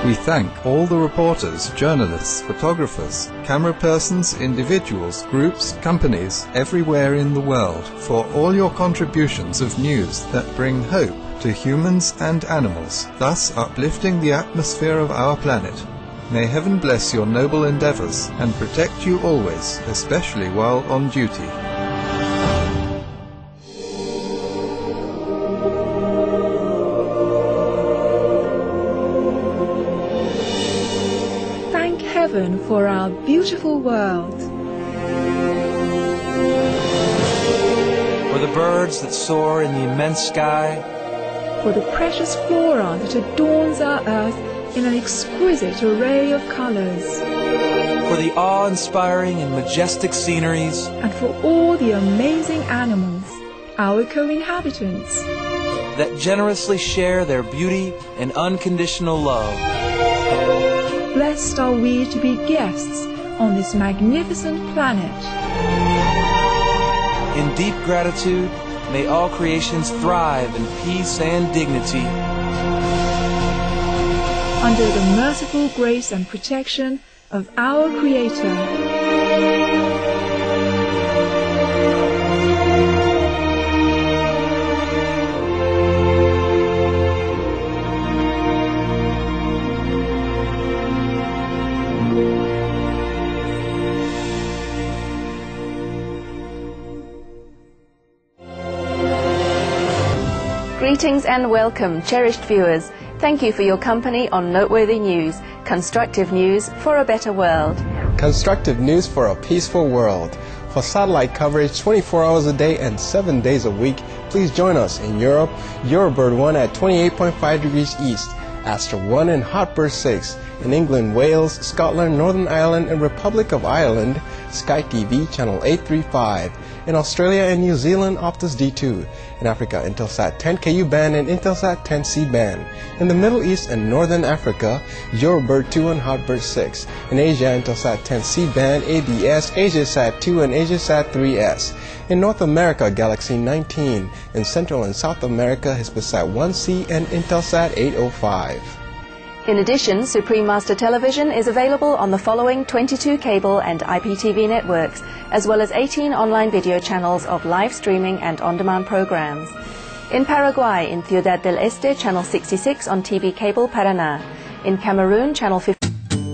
We thank all the reporters, journalists, photographers, camera persons, individuals, groups, companies, everywhere in the world for all your contributions of news that bring hope to humans and animals, thus uplifting the atmosphere of our planet. May heaven bless your noble endeavors and protect you always, especially while on duty. Thank heaven for our beautiful world. For the birds that soar in the immense sky. For the precious flora that adorns our earth in an exquisite array of colors. For the awe-inspiring and majestic sceneries. And for all the amazing animals, our co-inhabitants, that generously share their beauty and unconditional love. Blessed are we to be guests on this magnificent planet. In deep gratitude, may all creations thrive in peace and dignity. Under the merciful grace and protection of our Creator. Greetings and welcome, cherished viewers. Thank you for your company on Noteworthy News, constructive news for a better world. Constructive news for a peaceful world. For satellite coverage 24 hours a day and 7 days a week, please join us in Europe, Eurobird 1 at 28.5 degrees east, Astra 1 and Hotbird 6. In England, Wales, Scotland, Northern Ireland, and Republic of Ireland, Sky TV channel 835. In Australia and New Zealand, Optus D2. In Africa, Intelsat 10Ku band and Intelsat 10C band. In the Middle East and Northern Africa, Eurobird 2 and Hotbird 6. In Asia, Intelsat 10C band, ABS, AsiaSat 2 and AsiaSat 3S. In North America, Galaxy 19. In Central and South America, Hispasat 1C and Intelsat 805. In addition, Supreme Master Television is available on the following 22 cable and IPTV networks, as well as 18 online video channels of live streaming and on-demand programs. In Paraguay, in Ciudad del Este, channel 66 on TV Cable Paraná. In Cameroon, channel 50.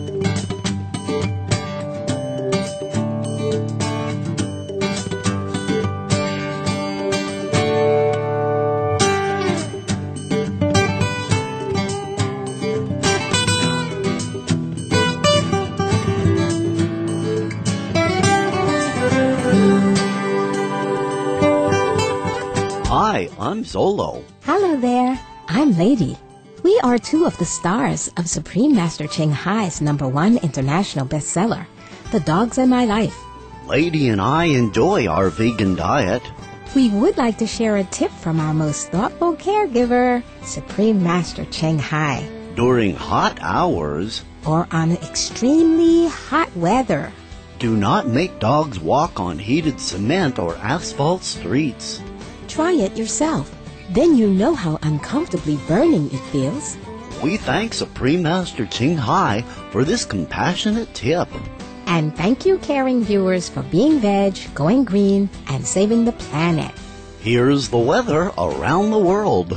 Hi, I'm Zolo. Hello there, I'm Lady. We are two of the stars of Supreme Master Ching Hai's #1 international bestseller, The Dogs in My Life. Lady and I enjoy our vegan diet. We would like to share a tip from our most thoughtful caregiver, Supreme Master Ching Hai. During hot hours, or on extremely hot weather, do not make dogs walk on heated cement or asphalt streets. Try it yourself. Then you know how uncomfortably burning it feels. We thank Supreme Master Ching Hai for this compassionate tip. And thank you, caring viewers, for being veg, going green, and saving the planet. Here's the weather around the world.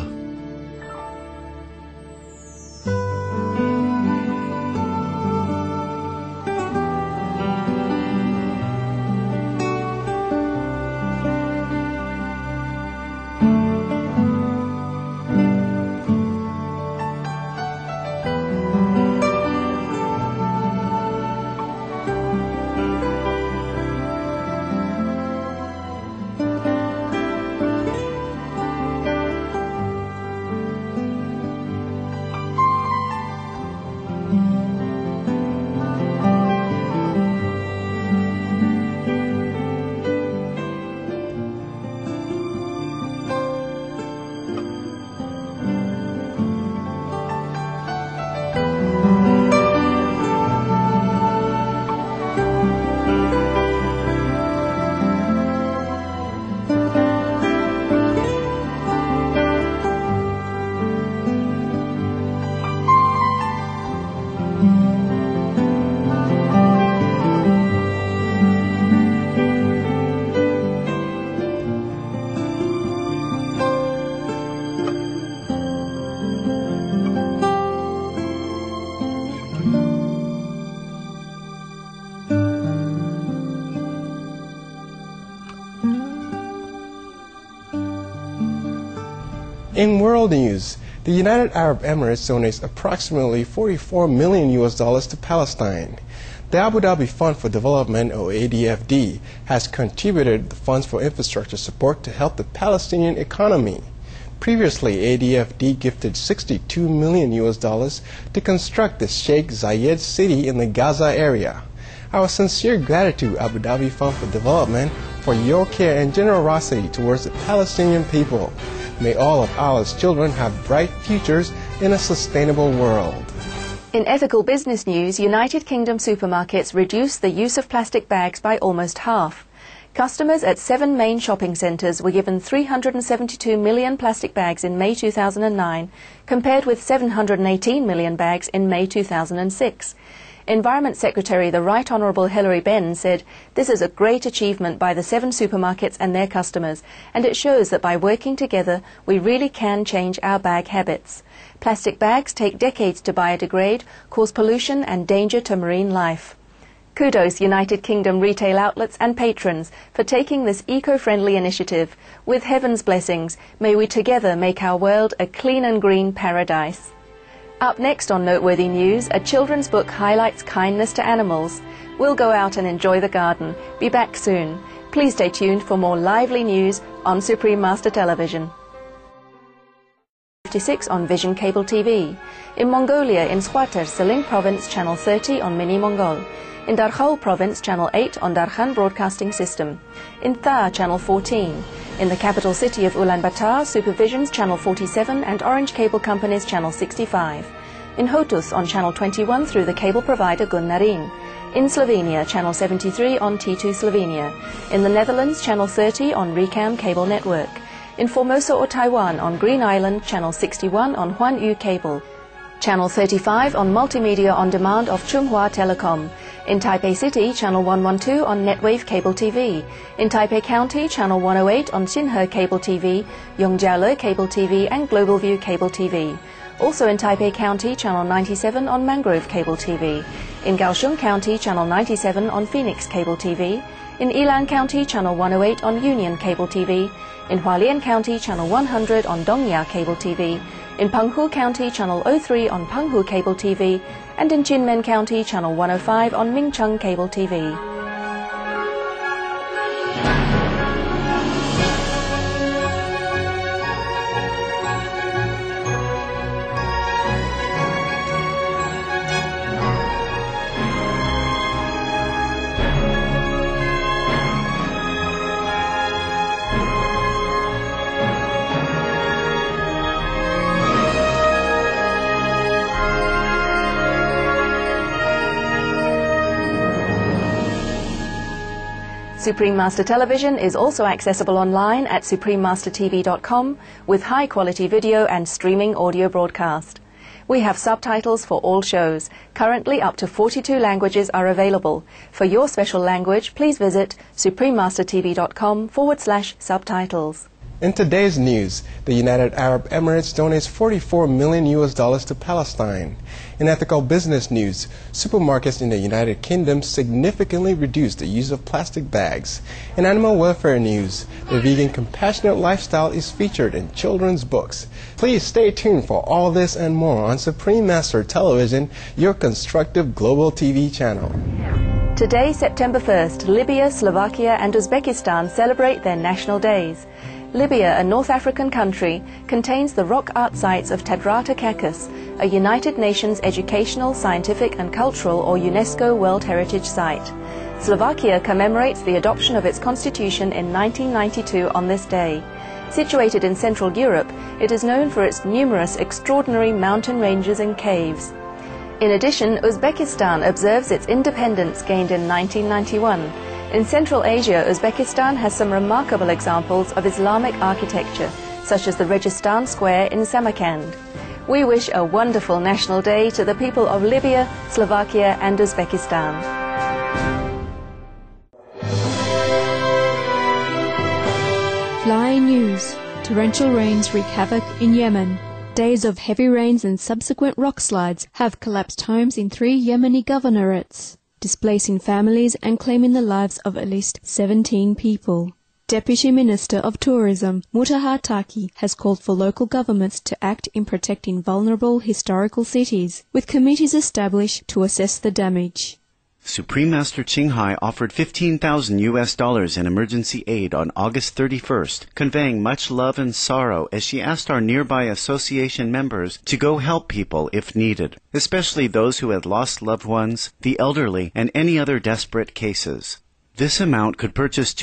In world news, the United Arab Emirates donates approximately $44 million to Palestine. The Abu Dhabi Fund for Development, or ADFD, has contributed the funds for infrastructure support to help the Palestinian economy. Previously, ADFD gifted $62 million to construct the Sheikh Zayed city in the Gaza area. Our sincere gratitude, Abu Dhabi Fund for Development, for your care and generosity towards the Palestinian people. May all of Allah's children have bright futures in a sustainable world. In ethical business news, United Kingdom supermarkets reduced the use of plastic bags by almost half. Customers at 7 main shopping centres were given 372 million plastic bags in May 2009, compared with 718 million bags in May 2006. Environment Secretary the Right Honourable Hilary Benn said, "This is a great achievement by the 7 supermarkets and their customers, and it shows that by working together we really can change our bag habits. Plastic bags take decades to biodegrade, cause pollution and danger to marine life." Kudos United Kingdom retail outlets and patrons for taking this eco-friendly initiative. With heaven's blessings, may we together make our world a clean and green paradise. Up next on Noteworthy News, a children's book highlights kindness to animals. We'll go out and enjoy the garden. Be back soon. Please stay tuned for more lively news on Supreme Master Television. 56 on Vision Cable TV. In Mongolia, in Squatter, Saling Province, Channel 30 on Mini Mongol. In Darkhan Province, Channel 8 on Darkhan Broadcasting System. In Tha, Channel 14. In the capital city of Ulaanbaatar, Supervision's Channel 47 and Orange Cable Company's Channel 65. In Hotus on Channel 21 through the cable provider Gunnarin. In Slovenia, Channel 73 on T2 Slovenia. In the Netherlands, Channel 30 on Recam Cable Network. In Formosa or Taiwan on Green Island, Channel 61 on Huan-Yu Cable. Channel 35 on Multimedia On Demand of Chunghua Telecom. In Taipei City, Channel 112 on Netwave Cable TV. In Taipei County, Channel 108 on Xinhe Cable TV, Yongjiale Cable TV and Global View Cable TV. Also in Taipei County, Channel 97 on Mangrove Cable TV. In Kaohsiung County, Channel 97 on Phoenix Cable TV. In Yilan County, Channel 108 on Union Cable TV. In Hualien County, Channel 100 on Dongya Cable TV. In Penghu County, Channel 03 on Penghu Cable TV. And in Jinmen County, Channel 105 on Mingcheng Cable TV. Supreme Master Television is also accessible online at suprememastertv.com with high-quality video and streaming audio broadcast. We have subtitles for all shows. Currently, up to 42 languages are available. For your special language, please visit suprememastertv.com/subtitles. In today's news, the United Arab Emirates donates $44 million to Palestine. In ethical business news, supermarkets in the United Kingdom significantly reduced the use of plastic bags. In animal welfare news, the vegan compassionate lifestyle is featured in children's books. Please stay tuned for all this and more on Supreme Master Television, your constructive global TV channel. Today, September 1st, Libya, Slovakia and Uzbekistan celebrate their national days. Libya, a North African country, contains the rock art sites of Tadrata Kakus, a United Nations Educational, Scientific and Cultural or UNESCO World Heritage Site. Slovakia commemorates the adoption of its constitution in 1992 on this day. Situated in Central Europe, it is known for its numerous extraordinary mountain ranges and caves. In addition, Uzbekistan observes its independence gained in 1991. In Central Asia, Uzbekistan has some remarkable examples of Islamic architecture, such as the Registan Square in Samarkand. We wish a wonderful National Day to the people of Libya, Slovakia and Uzbekistan. Flying news. Torrential rains wreak havoc in Yemen. Days of heavy rains and subsequent rock slides have collapsed homes in 3 Yemeni governorates, displacing families and claiming the lives of at least 17 people. Deputy Minister of Tourism Mutaha Taki has called for local governments to act in protecting vulnerable historical cities, with committees established to assess the damage. Supreme Master Ching Hai offered $15,000 in emergency aid on August 31st, conveying much love and sorrow as she asked our nearby association members to go help people if needed, especially those who had lost loved ones, the elderly, and any other desperate cases. This amount could purchase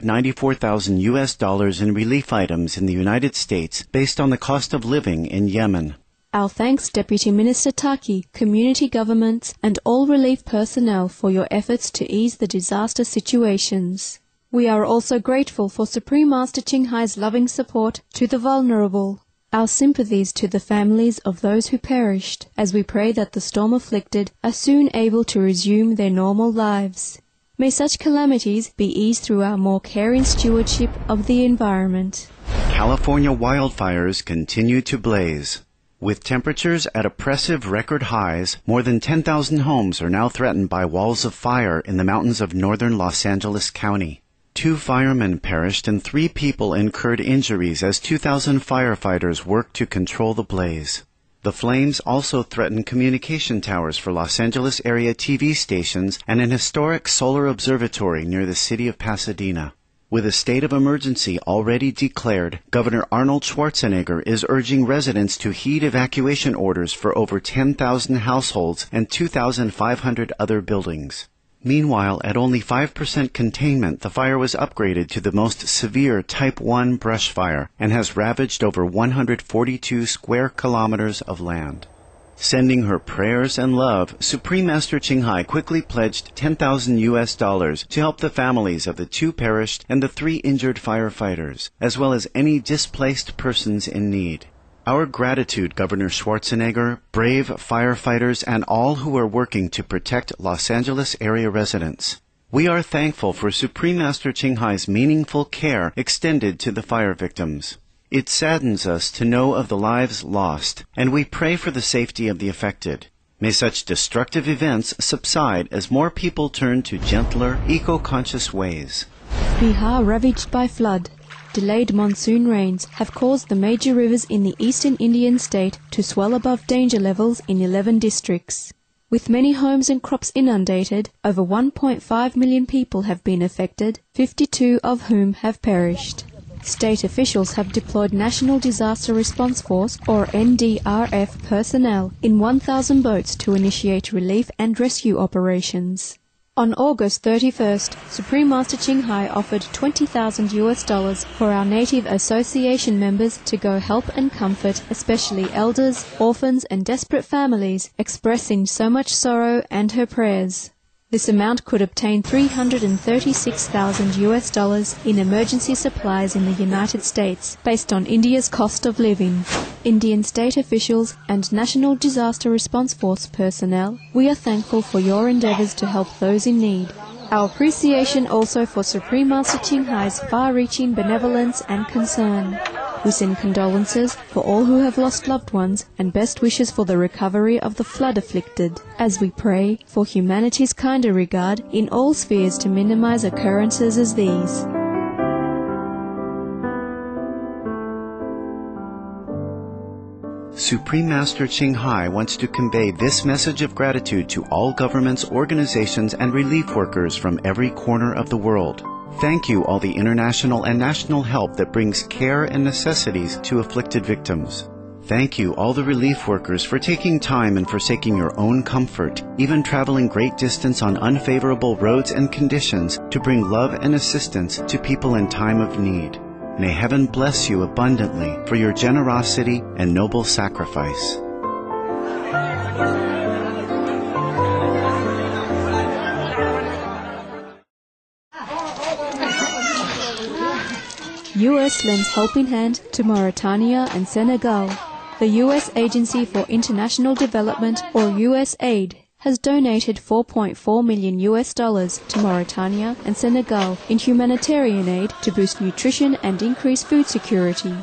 $294,000 in relief items in the United States based on the cost of living in Yemen. Our thanks, Deputy Minister Taki, community governments, and all relief personnel for your efforts to ease the disaster situations. We are also grateful for Supreme Master Ching Hai's loving support to the vulnerable. Our sympathies to the families of those who perished, as we pray that the storm-afflicted are soon able to resume their normal lives. May such calamities be eased through our more caring stewardship of the environment. California wildfires continue to blaze. With temperatures at oppressive record highs, more than 10,000 homes are now threatened by walls of fire in the mountains of northern Los Angeles County. 2 firemen perished and 3 people incurred injuries as 2,000 firefighters worked to control the blaze. The flames also threaten communication towers for Los Angeles area TV stations and an historic solar observatory near the city of Pasadena. With a state of emergency already declared, Governor Arnold Schwarzenegger is urging residents to heed evacuation orders for over 10,000 households and 2,500 other buildings. Meanwhile, at only 5% containment, the fire was upgraded to the most severe Type 1 brush fire and has ravaged over 142 square kilometers of land. Sending her prayers and love, Supreme Master Ching Hai quickly pledged $10,000 to help the families of the 2 perished and the 3 injured firefighters, as well as any displaced persons in need. Our gratitude, Governor Schwarzenegger, brave firefighters, and all who are working to protect Los Angeles area residents. We are thankful for Supreme Master Ching Hai's meaningful care extended to the fire victims. It saddens us to know of the lives lost, and we pray for the safety of the affected. May such destructive events subside as more people turn to gentler, eco-conscious ways. Bihar ravaged by flood. Delayed monsoon rains have caused the major rivers in the eastern Indian state to swell above danger levels in 11 districts. With many homes and crops inundated, over 1.5 million people have been affected, 52 of whom have perished. State officials have deployed National Disaster Response Force, or NDRF, personnel in 1,000 boats to initiate relief and rescue operations. On August 31st, Supreme Master Ching Hai offered $20,000 for our Native Association members to go help and comfort, especially elders, orphans, and desperate families, expressing so much sorrow and her prayers. This amount could obtain $336,000 in emergency supplies in the United States, based on India's cost of living. Indian state officials and National Disaster Response Force personnel, we are thankful for your endeavors to help those in need. Our appreciation also for Supreme Master Ching Hai's far-reaching benevolence and concern. We send condolences for all who have lost loved ones and best wishes for the recovery of the flood-afflicted, as we pray for humanity's kinder regard in all spheres to minimize occurrences as these. Supreme Master Ching Hai wants to convey this message of gratitude to all governments, organizations, and relief workers from every corner of the world. Thank you all the international and national help that brings care and necessities to afflicted victims. Thank you all the relief workers for taking time and forsaking your own comfort, even traveling great distance on unfavorable roads and conditions to bring love and assistance to people in time of need. May heaven bless you abundantly for your generosity and noble sacrifice. U.S. lends helping hand to Mauritania and Senegal. The U.S. Agency for International Development, or USAID, has donated $4.4 million to Mauritania and Senegal in humanitarian aid to boost nutrition and increase food security.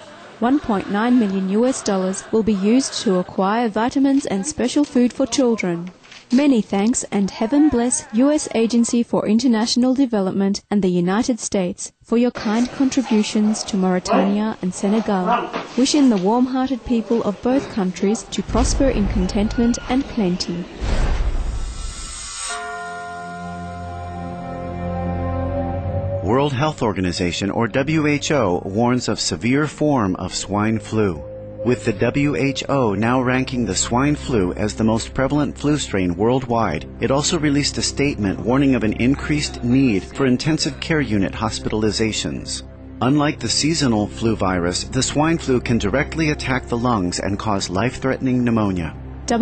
$1.9 million will be used to acquire vitamins and special food for children. Many thanks and heaven bless U.S. Agency for International Development and the United States for your kind contributions to Mauritania and Senegal. Wishing the warm-hearted people of both countries to prosper in contentment and plenty. World Health Organization, or WHO, warns of severe form of swine flu. With the WHO now ranking the swine flu as the most prevalent flu strain worldwide, it also released a statement warning of an increased need for intensive care unit hospitalizations. Unlike the seasonal flu virus, the swine flu can directly attack the lungs and cause life-threatening pneumonia.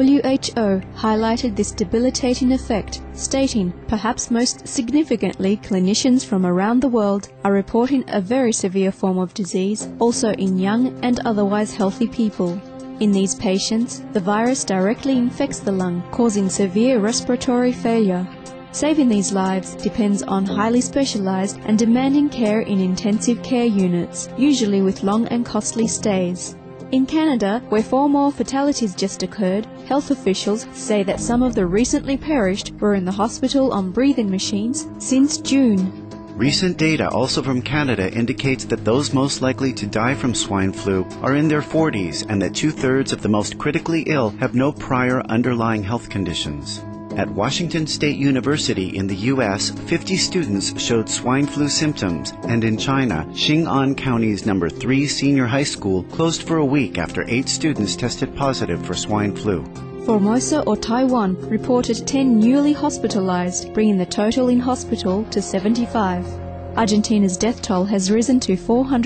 WHO highlighted this debilitating effect, stating, perhaps most significantly, clinicians from around the world are reporting a very severe form of disease, also in young and otherwise healthy people. In these patients, the virus directly infects the lung, causing severe respiratory failure. Saving these lives depends on highly specialized and demanding care in intensive care units, usually with long and costly stays. In Canada, where 4 more fatalities just occurred, health officials say that some of the recently perished were in the hospital on breathing machines since June. Recent data also from Canada indicates that those most likely to die from swine flu are in their 40s and that 2/3 of the most critically ill have no prior underlying health conditions. At Washington State University in the U.S., 50 students showed swine flu symptoms, and in China, Xing'an County's No. 3 senior high school closed for a week after 8 students tested positive for swine flu. Formosa or Taiwan reported 10 newly hospitalized, bringing the total in hospital to 75. Argentina's death toll has risen to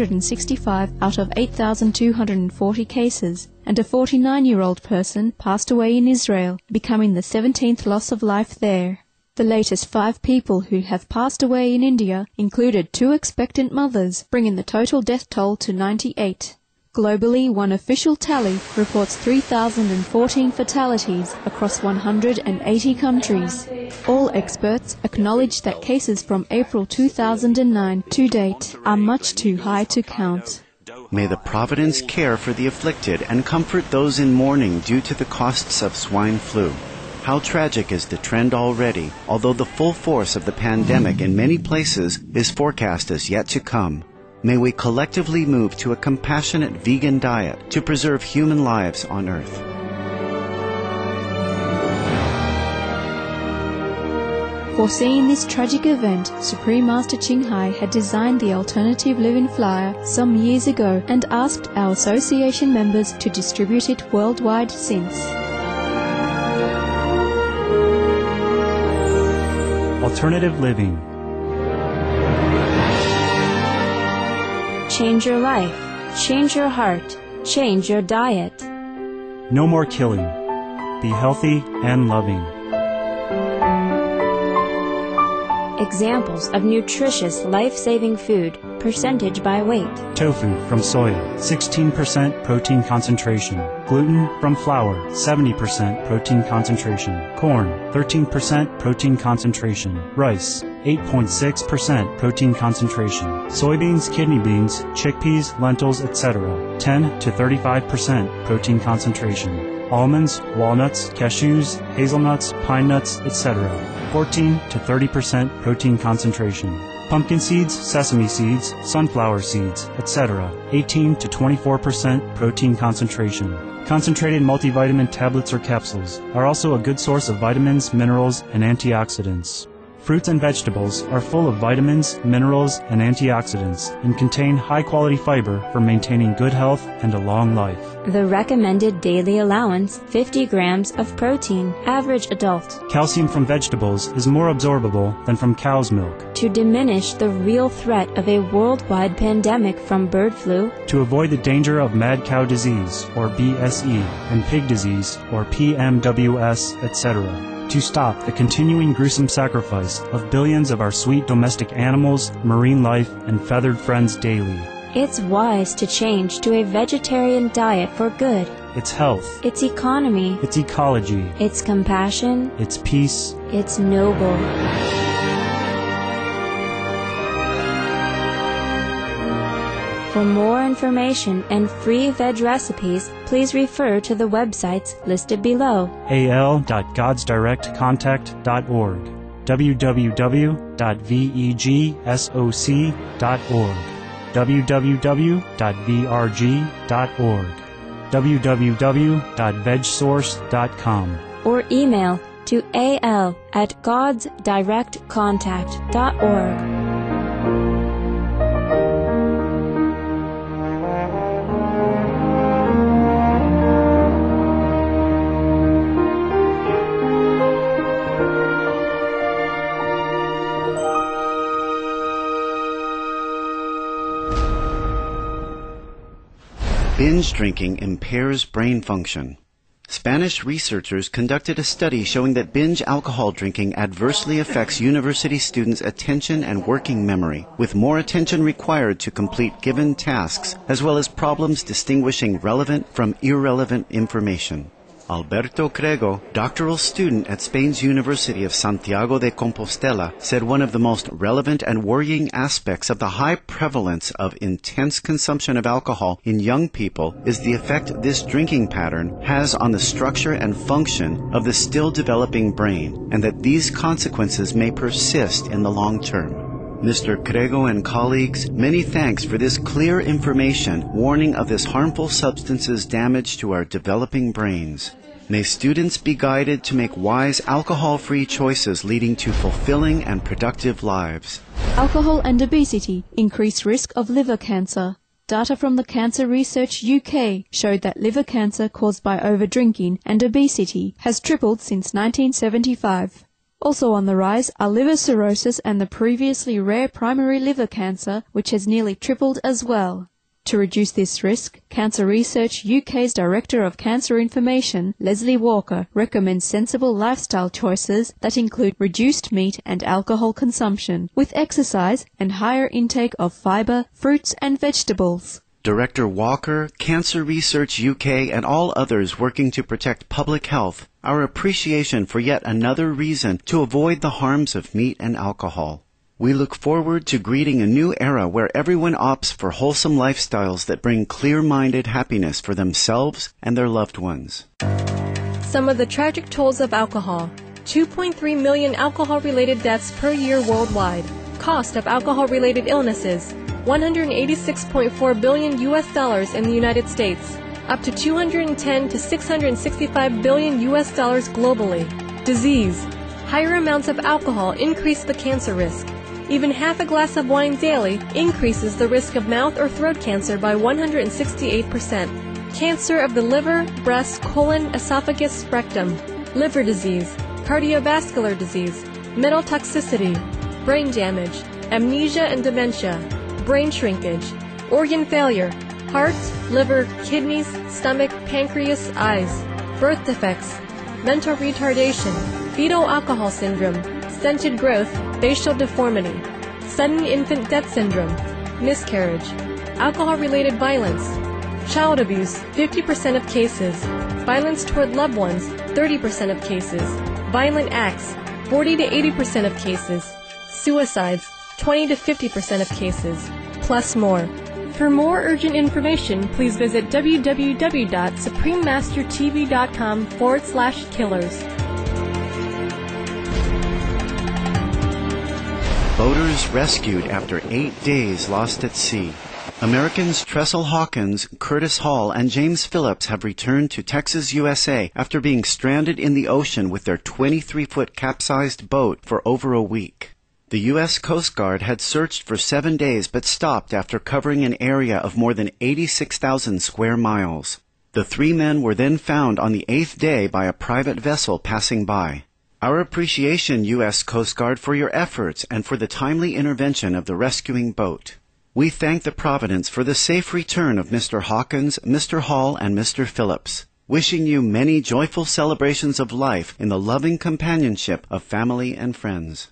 465 out of 8,240 cases, and a 49-year-old person passed away in Israel, becoming the 17th loss of life there. The latest 5 people who have passed away in India included 2 expectant mothers, bringing the total death toll to 98. Globally, one official tally reports 3,014 fatalities across 180 countries. All experts acknowledge that cases from April 2009 to date are much too high to count. May the Providence care for the afflicted and comfort those in mourning due to the costs of swine flu. How tragic is the trend already, although the full force of the pandemic in many places is forecast as yet to come. May we collectively move to a compassionate vegan diet to preserve human lives on Earth. Foreseeing this tragic event, Supreme Master Ching Hai had designed the Alternative Living Flyer some years ago and asked our association members to distribute it worldwide since. Alternative Living. Change your life, change your heart, change your diet. No more killing. Be healthy and loving. Examples of nutritious, life-saving food, percentage by weight. Tofu from soya, 16% protein concentration. Gluten from flour, 70% protein concentration. Corn, 13% protein concentration. Rice, 8.6% protein concentration. Soybeans, kidney beans, chickpeas, lentils, etc. 10 to 35% protein concentration. Almonds, walnuts, cashews, hazelnuts, pine nuts, etc. 14 to 30% protein concentration. Pumpkin seeds, sesame seeds, sunflower seeds, etc. 18 to 24% protein concentration. Concentrated multivitamin tablets or capsules are also a good source of vitamins, minerals, and antioxidants. Fruits and vegetables are full of vitamins, minerals, and antioxidants and contain high-quality fiber for maintaining good health and a long life. The recommended daily allowance, 50 grams of protein, average adult. Calcium from vegetables is more absorbable than from cow's milk. To diminish the real threat of a worldwide pandemic from bird flu. To avoid the danger of mad cow disease, or BSE, and pig disease, or PMWS, etc. To stop the continuing gruesome sacrifice of billions of our sweet domestic animals, marine life, and feathered friends daily. It's wise to change to a vegetarian diet for good. It's health. It's economy. It's ecology. It's compassion. It's peace. It's noble. For more information and free veg recipes, please refer to the websites listed below. al.godsdirectcontact.org, www.vegsoc.org, www.vrg.org, www.vegsource.com, or email to al@godsdirectcontact.org. Binge drinking impairs brain function. Spanish researchers conducted a study showing that binge alcohol drinking adversely affects university students' attention and working memory, with more attention required to complete given tasks, as well as problems distinguishing relevant from irrelevant information. Alberto Crego, doctoral student at Spain's University of Santiago de Compostela, said one of the most relevant and worrying aspects of the high prevalence of intense consumption of alcohol in young people is the effect this drinking pattern has on the structure and function of the still developing brain, and that these consequences may persist in the long term. Mr. Crego and colleagues, many thanks for this clear information warning of this harmful substance's damage to our developing brains. May students be guided to make wise alcohol-free choices leading to fulfilling and productive lives. Alcohol and obesity increase risk of liver cancer. Data from the Cancer Research UK showed that liver cancer caused by overdrinking and obesity has tripled since 1975. Also on the rise are liver cirrhosis and the previously rare primary liver cancer, which has nearly tripled as well. To reduce this risk, Cancer Research UK's Director of Cancer Information, Leslie Walker, recommends sensible lifestyle choices that include reduced meat and alcohol consumption, with exercise and higher intake of fibre, fruits and vegetables. Director Walker, Cancer Research UK, and all others working to protect public health, our appreciation for yet another reason to avoid the harms of meat and alcohol. We look forward to greeting a new era where everyone opts for wholesome lifestyles that bring clear-minded happiness for themselves and their loved ones. Some of the tragic tolls of alcohol. 2.3 million alcohol-related deaths per year worldwide. Cost of alcohol-related illnesses. $186.4 billion in the United States. Up to $210 to $665 billion globally. Disease. Higher amounts of alcohol increase the cancer risk. Even half a glass of wine daily increases the risk of mouth or throat cancer by 168%. Cancer of the liver, breast, colon, esophagus, rectum. Liver disease, cardiovascular disease, metal toxicity, brain damage, amnesia and dementia, brain shrinkage, organ failure, heart, liver, kidneys, stomach, pancreas, eyes, birth defects, mental retardation, fetal alcohol syndrome, stunted growth, facial deformity, sudden infant death syndrome, miscarriage, alcohol-related violence, child abuse, 50% of cases, violence toward loved ones, 30% of cases, violent acts, 40 to 80% of cases, suicides, 20 to 50% of cases, plus more. For more urgent information, please visit www.suprememastertv.com/killers. Boaters rescued after 8 days lost at sea. Americans Tressel Hawkins, Curtis Hall, and James Phillips have returned to Texas, USA after being stranded in the ocean with their 23-foot capsized boat for over a week. The U.S. Coast Guard had searched for 7 days but stopped after covering an area of more than 86,000 square miles. The 3 men were then found on the 8th day by a private vessel passing by. Our appreciation, U.S. Coast Guard, for your efforts and for the timely intervention of the rescuing boat. We thank the Providence for the safe return of Mr. Hawkins, Mr. Hall, and Mr. Phillips, wishing you many joyful celebrations of life in the loving companionship of family and friends.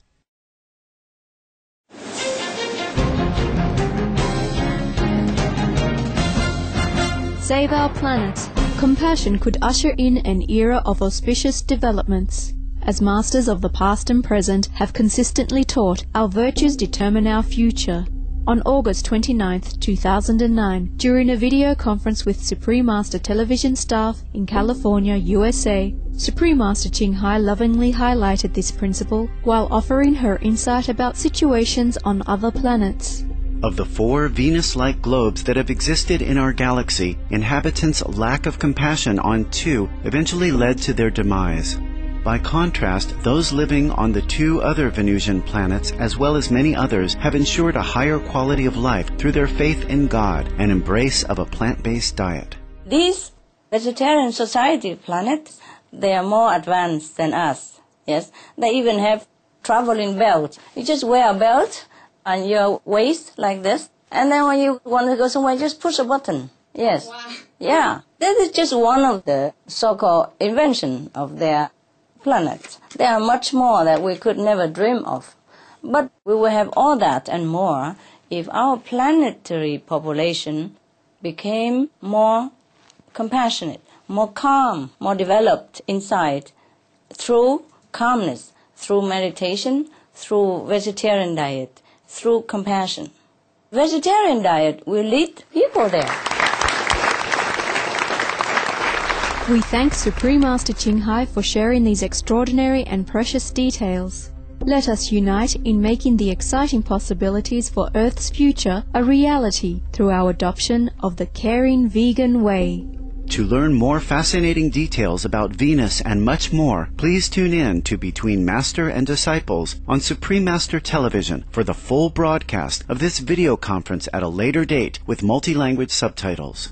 Save our planet. Compassion could usher in an era of auspicious developments. As masters of the past and present have consistently taught, our virtues determine our future. on August 29, 2009, during a video conference with Supreme Master Television staff in California, USA. Supreme Master Ching Hai lovingly highlighted this principle while offering her insight about situations on other planets. Of the 4 Venus-like globes that have existed in our galaxy, inhabitants' lack of compassion on 2 eventually led to their demise. By contrast, those living on the 2 other Venusian planets, as well as many others, have ensured a higher quality of life through their faith in God and embrace of a plant-based diet. These vegetarian society planets, they are more advanced than us. Yes, they even have traveling belts. You just wear a belt on your waist like this, and then when you want to go somewhere, just push a button. Yes. Wow. Yeah. That is just one of the so-called invention of their planet. There are much more that we could never dream of. But we will have all that and more if our planetary population became more compassionate, more calm, more developed inside through calmness, through meditation, through vegetarian diet, through compassion. Vegetarian diet will lead people there. We thank Supreme Master Ching Hai for sharing these extraordinary and precious details. Let us unite in making the exciting possibilities for Earth's future a reality through our adoption of the caring vegan way. To learn more fascinating details about Venus and much more, please tune in to Between Master and Disciples on Supreme Master Television for the full broadcast of this video conference at a later date with multi-language subtitles.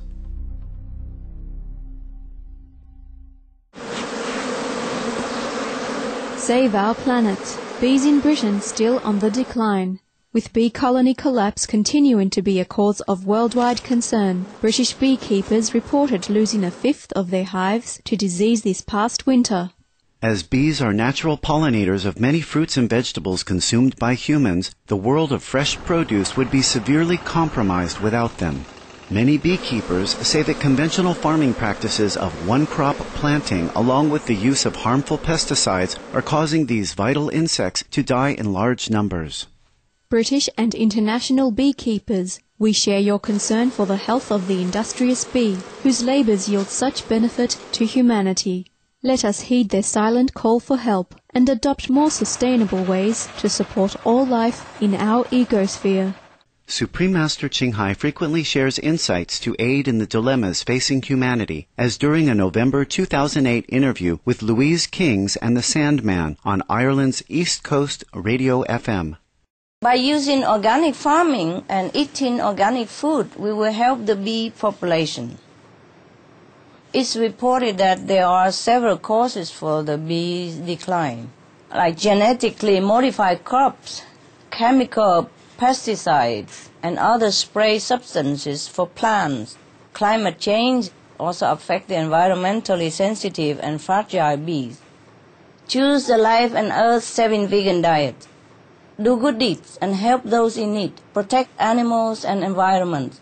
Save our planet. Bees in Britain still on the decline. With bee colony collapse continuing to be a cause of worldwide concern, British beekeepers reported losing a fifth of their hives to disease this past winter. As bees are natural pollinators of many fruits and vegetables consumed by humans, the world of fresh produce would be severely compromised without them. Many beekeepers say that conventional farming practices of one-crop planting along with the use of harmful pesticides are causing these vital insects to die in large numbers. British and international beekeepers, we share your concern for the health of the industrious bee, whose labours yield such benefit to humanity. Let us heed their silent call for help and adopt more sustainable ways to support all life in our ecosphere. Supreme Master Ching Hai frequently shares insights to aid in the dilemmas facing humanity, as during a November 2008 interview with Louise Kings and the Sandman on Ireland's East Coast Radio FM. By using organic farming and eating organic food, we will help the bee population. It's reported that there are several causes for the bee's decline, like genetically modified crops, chemical pesticides, and other spray substances for plants. Climate change also affects the environmentally sensitive and fragile bees. Choose the life and earth-saving vegan diet. Do good deeds and help those in need. Protect animals and environment.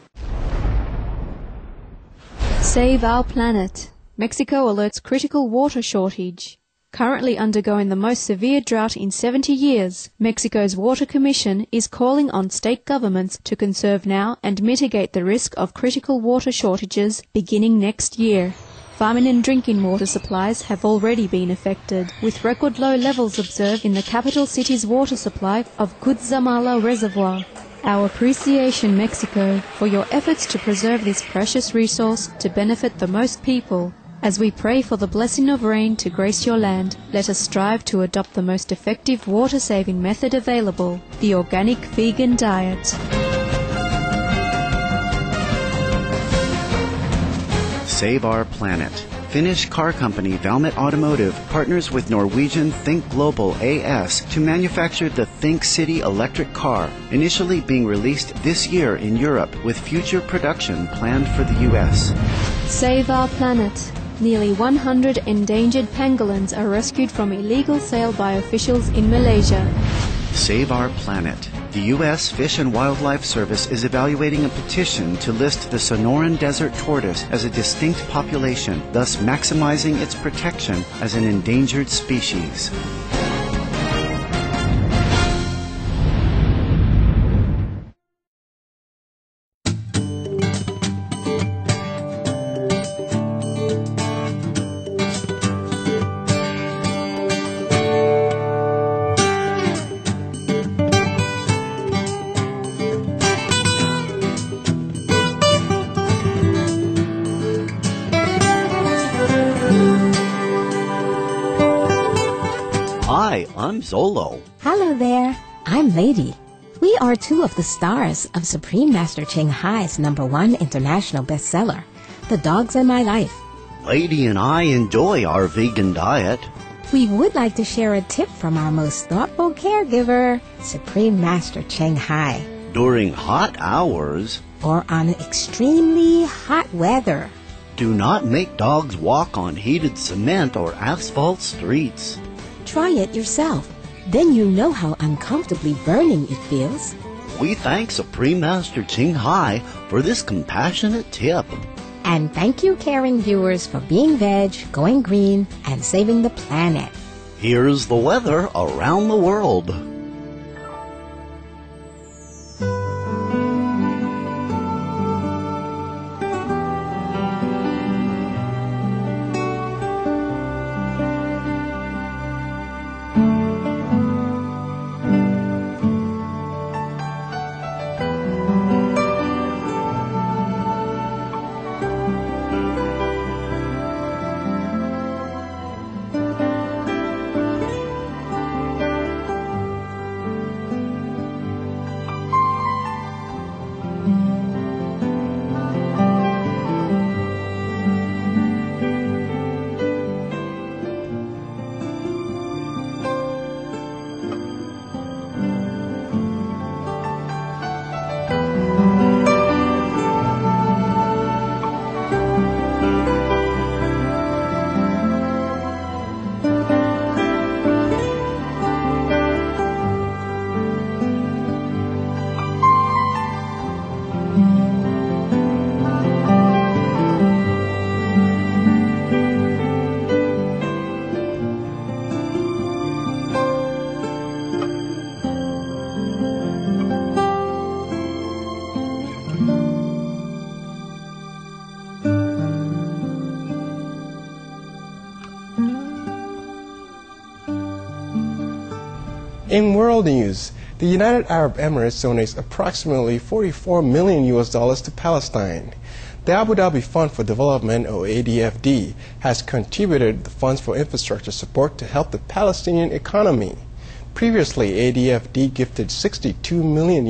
Save our planet. Mexico alerts critical water shortage. Currently undergoing the most severe drought in 70 years, Mexico's Water Commission is calling on state governments to conserve now and mitigate the risk of critical water shortages beginning next year. Farming and drinking water supplies have already been affected, with record low levels observed in the capital city's water supply of Cutzamala Reservoir. Our appreciation, Mexico, for your efforts to preserve this precious resource to benefit the most people. As we pray for the blessing of rain to grace your land, let us strive to adopt the most effective water-saving method available, the organic vegan diet. Save our planet. Finnish car company Valmet Automotive partners with Norwegian Think Global AS to manufacture the Think City electric car, initially being released this year in Europe with future production planned for the US. Save our planet. Nearly 100 endangered pangolins are rescued from illegal sale by officials in Malaysia. Save our planet. The U.S. Fish and Wildlife Service is evaluating a petition to list the Sonoran Desert Tortoise as a distinct population, thus maximizing its protection as an endangered species. Hi, I'm Zolo. Hello there. I'm Lady. We are two of the stars of Supreme Master Ching Hai's #1 international bestseller, The Dogs in My Life. Lady and I enjoy our vegan diet. We would like to share a tip from our most thoughtful caregiver, Supreme Master Ching Hai. During hot hours, or on extremely hot weather, do not make dogs walk on heated cement or asphalt streets. Try it yourself. Then you know how uncomfortably burning it feels. We thank Supreme Master Ching Hai for this compassionate tip. And thank you, caring viewers, for being veg, going green, and saving the planet. Here's the weather around the world. In world news, the United Arab Emirates donates approximately $44 million to Palestine. The Abu Dhabi Fund for Development, or ADFD, has contributed the funds for infrastructure support to help the Palestinian economy. Previously, ADFD gifted $62 million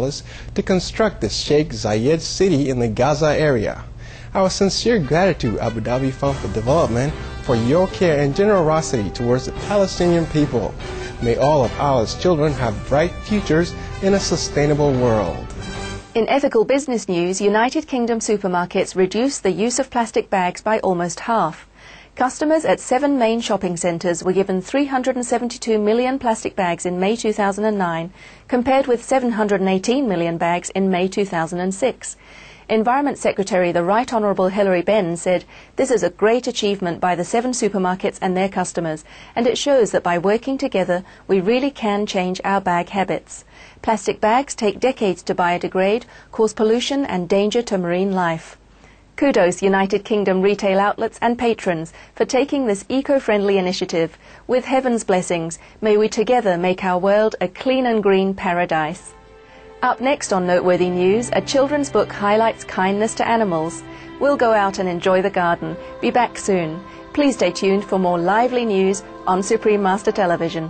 to construct the Sheikh Zayed city in the Gaza area. Our sincere gratitude, Abu Dhabi Fund for Development, for your care and generosity towards the Palestinian people. May all of Allah's children have bright futures in a sustainable world. In ethical business news, United Kingdom supermarkets reduced the use of plastic bags by almost half. Customers at 7 main shopping centres were given 372 million plastic bags in May 2009, compared with 718 million bags in May 2006. Environment Secretary the Right Honourable Hilary Benn said, "This is a great achievement by the 7 supermarkets and their customers, and it shows that by working together we really can change our bag habits. Plastic bags take decades to biodegrade, cause pollution and danger to marine life." Kudos United Kingdom retail outlets and patrons for taking this eco-friendly initiative. With heaven's blessings, may we together make our world a clean and green paradise. Up next on Noteworthy News, a children's book highlights kindness to animals. We'll go out and enjoy the garden. Be back soon. Please stay tuned for more lively news on Supreme Master Television.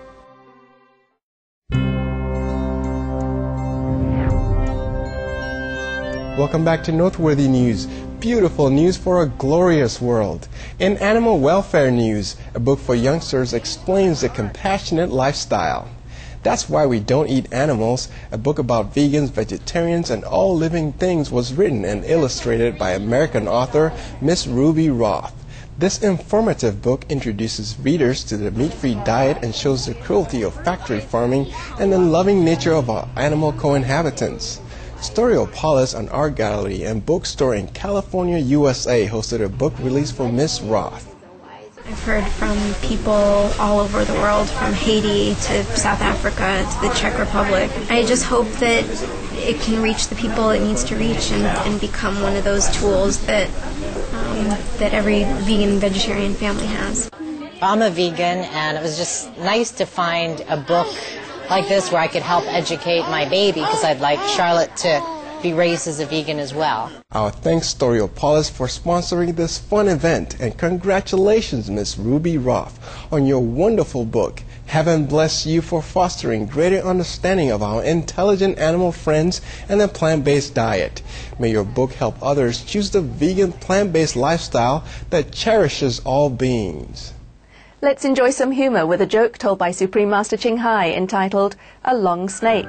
Welcome back to Noteworthy News. Beautiful news for a glorious world. In animal welfare news, a book for youngsters explains the compassionate lifestyle. That's Why We Don't Eat Animals, a book about vegans, vegetarians, and all living things, was written and illustrated by American author Miss Ruby Roth. This informative book introduces readers to the meat-free diet and shows the cruelty of factory farming and the loving nature of our animal co-inhabitants. Storyopolis, an art gallery and bookstore in California, USA, hosted a book release for Miss Roth. I've heard from people all over the world, from Haiti to South Africa to the Czech Republic. I just hope that it can reach the people it needs to reach and become one of those tools that every vegan and vegetarian family has. I'm a vegan, and it was just nice to find a book like this where I could help educate my baby, because I'd like Charlotte to be raised as a vegan as well. Our thanks Storyopolis for sponsoring this fun event, and congratulations Miss Ruby Roth on your wonderful book. Heaven bless you for fostering greater understanding of our intelligent animal friends and the plant-based diet. May your book help others choose the vegan plant-based lifestyle that cherishes all beings. Let's enjoy some humor with a joke told by Supreme Master Ching Hai entitled A Long Snake.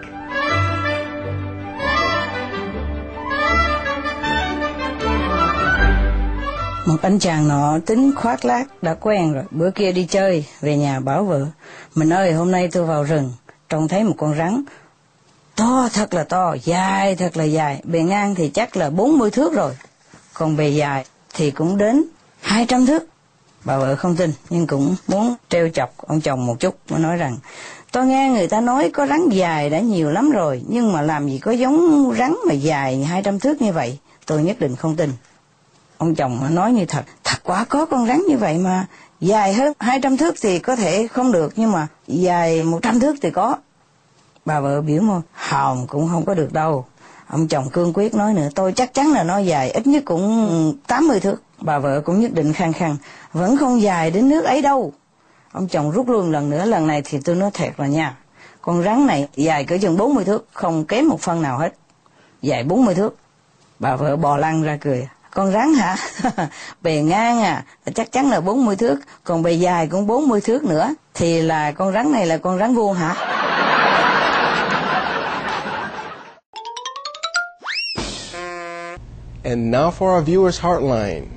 Một anh chàng nọ tính khoác lác đã quen rồi. Bữa kia đi chơi, về nhà bảo vợ: "Mình ơi, hôm nay tôi vào rừng, trông thấy một con rắn. To thật là to, dài thật là dài, bề ngang thì chắc là 40 thước rồi. Còn bề dài thì cũng đến 200 thước. Bà vợ không tin, nhưng cũng muốn trêu chọc ông chồng một chút, mới nói rằng: "Tôi nghe người ta nói có rắn dài đã nhiều lắm rồi, nhưng mà làm gì có giống rắn mà dài 200 thước như vậy, tôi nhất định không tin." Ông chồng nói như thật: "Thật quá, có con rắn như vậy mà, dài hơn 200 thước thì có thể không được, nhưng mà dài 100 thước thì có." Bà vợ biểu môi: "Hồng cũng không có được đâu." Ông chồng cương quyết nói nữa: "Tôi chắc chắn là nó dài ít nhất cũng 80 thước. Bà vợ cũng nhất định khăng khăng: "Vẫn không dài đến nước ấy đâu." Ông chồng rút luôn lần nữa: "Lần này thì tôi nói thiệt rồi nha, con rắn này dài cỡ chừng 40 thước, không kém một phân nào hết. Dài 40 thước. Bà vợ bò lăn ra cười: "Con rắn hả? Bề ngang chắc chắn là 40 thước, còn bề dài cũng 40 thước nữa, thì là con rắn này là con rắn vuông hả?" And now for our viewers' heartline.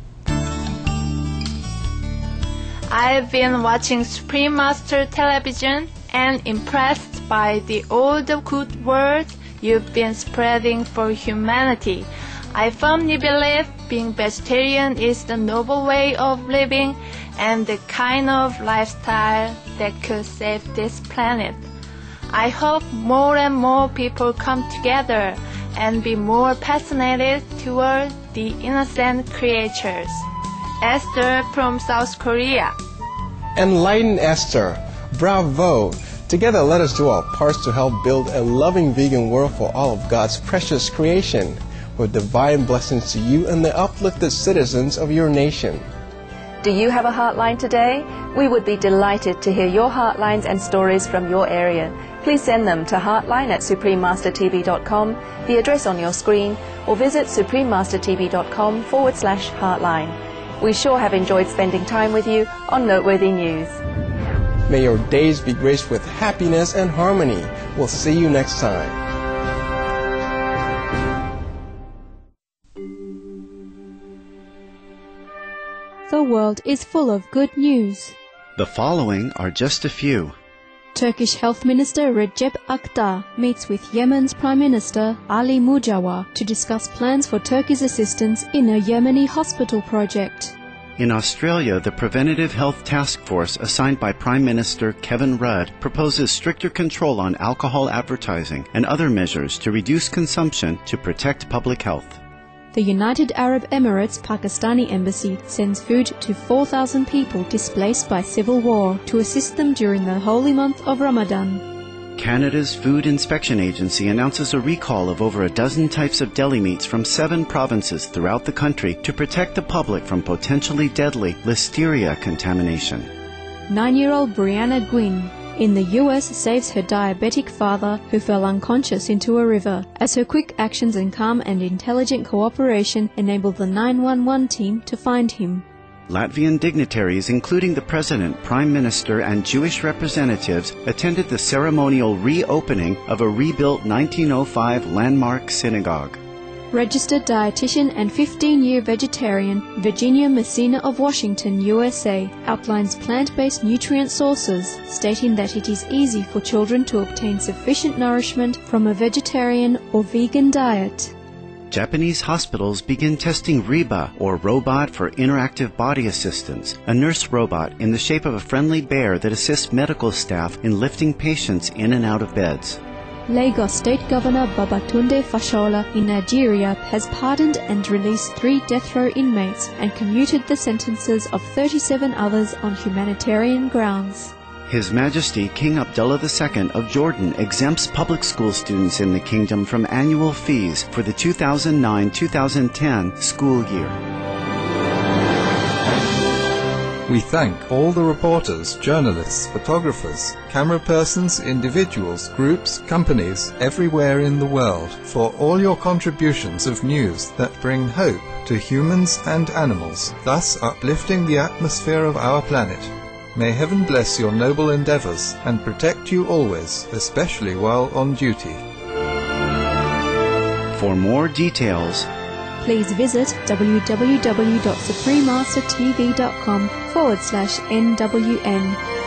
I've been watching Supreme Master Television and impressed by all the good words you've been spreading for humanity. I firmly believe being vegetarian is the noble way of living and the kind of lifestyle that could save this planet. I hope more and more people come together and be more passionate toward the innocent creatures. Esther from South Korea. Enlighten Esther. Bravo! Together, let us do our parts to help build a loving vegan world for all of God's precious creation, with divine blessings to you and the uplifted citizens of your nation. Do you have a heartline today? We would be delighted to hear your heartlines and stories from your area. Please send them to heartline@suprememastertv.com, the address on your screen, or visit suprememastertv.com/heartline. We sure have enjoyed spending time with you on Noteworthy News. May your days be graced with happiness and harmony. We'll see you next time. The world is full of good news. The following are just a few. Turkish Health Minister Recep Aktar meets with Yemen's Prime Minister Ali Mujawa to discuss plans for Turkey's assistance in a Yemeni hospital project. In Australia, the Preventative Health Task Force assigned by Prime Minister Kevin Rudd proposes stricter control on alcohol advertising and other measures to reduce consumption to protect public health. The United Arab Emirates Pakistani Embassy sends food to 4,000 people displaced by civil war to assist them during the holy month of Ramadan. Canada's Food Inspection Agency announces a recall of over a dozen types of deli meats from 7 provinces throughout the country to protect the public from potentially deadly listeria contamination. 9-year-old Brianna Gwynn in the US saves her diabetic father who fell unconscious into a river, as her quick actions and calm and intelligent cooperation enabled the 911 team to find him. Latvian dignitaries, including the President, Prime Minister, and Jewish representatives, attended the ceremonial reopening of a rebuilt 1905 landmark synagogue. Registered dietitian and 15-year vegetarian Virginia Messina of Washington, USA, outlines plant-based nutrient sources, stating that it is easy for children to obtain sufficient nourishment from a vegetarian or vegan diet. Japanese hospitals begin testing Riba, or Robot for Interactive Body Assistance, a nurse robot in the shape of a friendly bear that assists medical staff in lifting patients in and out of beds. Lagos State Governor Babatunde Fashola in Nigeria has pardoned and released 3 death row inmates and commuted the sentences of 37 others on humanitarian grounds. His Majesty King Abdullah II of Jordan exempts public school students in the kingdom from annual fees for the 2009-2010 school year. We thank all the reporters, journalists, photographers, camera persons, individuals, groups, companies, everywhere in the world, for all your contributions of news that bring hope to humans and animals, thus uplifting the atmosphere of our planet. May heaven bless your noble endeavors and protect you always, especially while on duty. For more details, please visit www.suprememastertv.com/NWN.